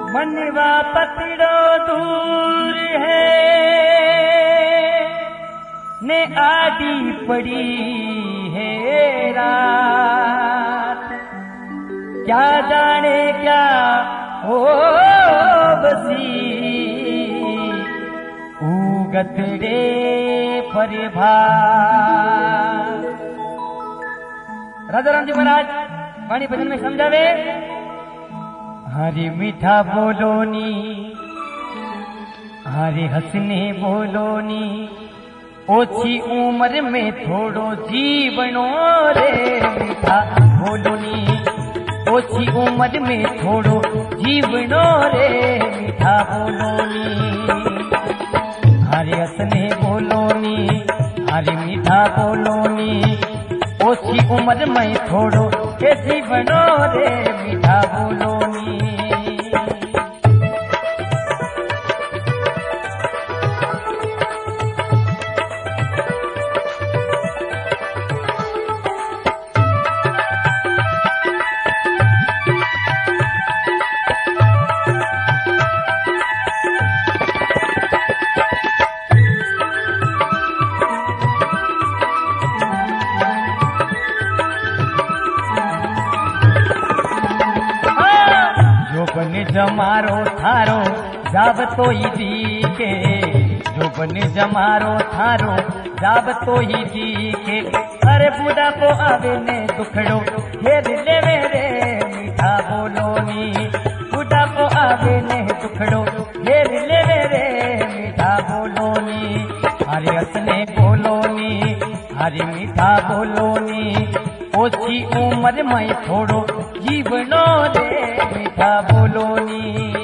मनवा पतड़ो दूर है ने आडी पड़ी है रात। क्या जाने क्या हो बसी उगतड़े पर भार। राजा राम जी महाराज वाणी भजन में समझावे, हरे मीठा बोलोनी हरे हंसने बोलोनी, ओछी उम्र में थोड़ो जीवनो रे मीठा बोलोनी, ओछी उम्र में थोड़ो जीवनो रे मीठा बोलोनी। हरे हंसने बोलोनी हरे मीठा बोलोनी, ओछी उम्र में थोड़ो के जीवनो रे मीठा बोलोनी। जमारो थारो जाब तो ही दी के, जो बन जमारो थारो जाब तो ही दी के। अरे बूढ़ा को आवे ने दुखड़ो घेर लेवे रे मीठा बोलोनी, बूढ़ा को आवे ने दुखड़ो घेर लेवे रे मीठा बोलोनी। हरे हंसने बोलोनी हरे मीठा बोलोनी, ओछी उम्र में थोड़ो जीवनो रे मीठा बोलोनी।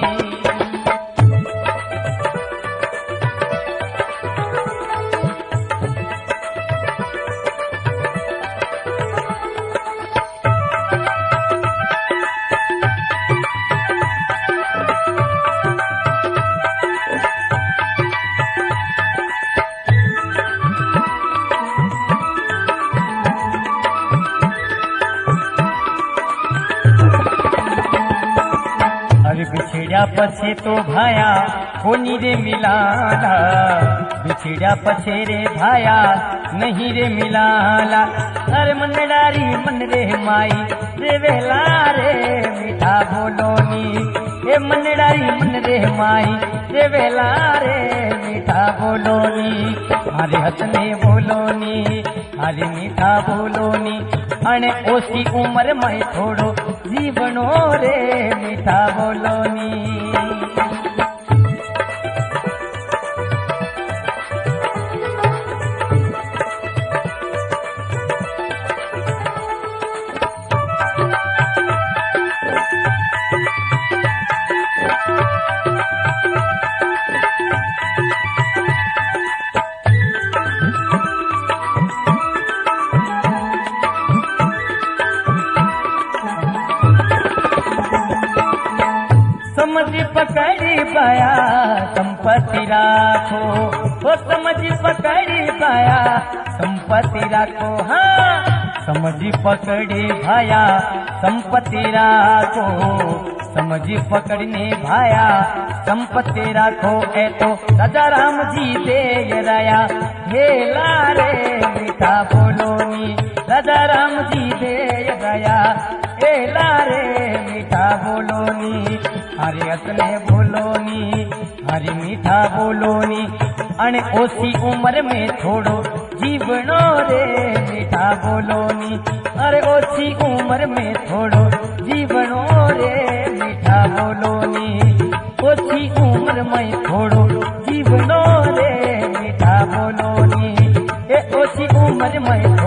बिछड़िया पछे तो भाया होनी रे मिलाला, बिछड़िया पछे रे भाया नहीं रे मिलाला। अरे मन डारी मन रे माई रे वेला रे मीठा बोलोनी, ए मन डारी मन रे माई रे वेला रे मीठा बोलोनी। हरे हंसने बोलोनी हरे मीठा बोलोनी, अने ओसी उम्र में थोड़ो जीवनो रे मीठा बोलोनी। समझ पकड़ी पाया संपत्ति राखो, वो समझ पकड़ी पाया संपत्ति राखो। हाँ समझ पकड़ी भाया संपत्ति राखो, समझ पकड़ने भाया संपत्ति राखो। ए तो राजा राम जी दे राया हे लारे मीठा बोलोनी, राजा राम जी दे राया हे लारे मीठा बोलोनी। हरे हंसने बोलोनी हरे मीठा बोलोनी, अने ओसी उम्र में थोड़ो जीवनो रे मीठा बोलोनी। अरे ओसी उम्र में थोड़ो जीवनो रे मीठा बोलोनी, ओसी उम्र में थोड़ो जीवनो रे मीठा बोलोनी, ए ओसी उम्र में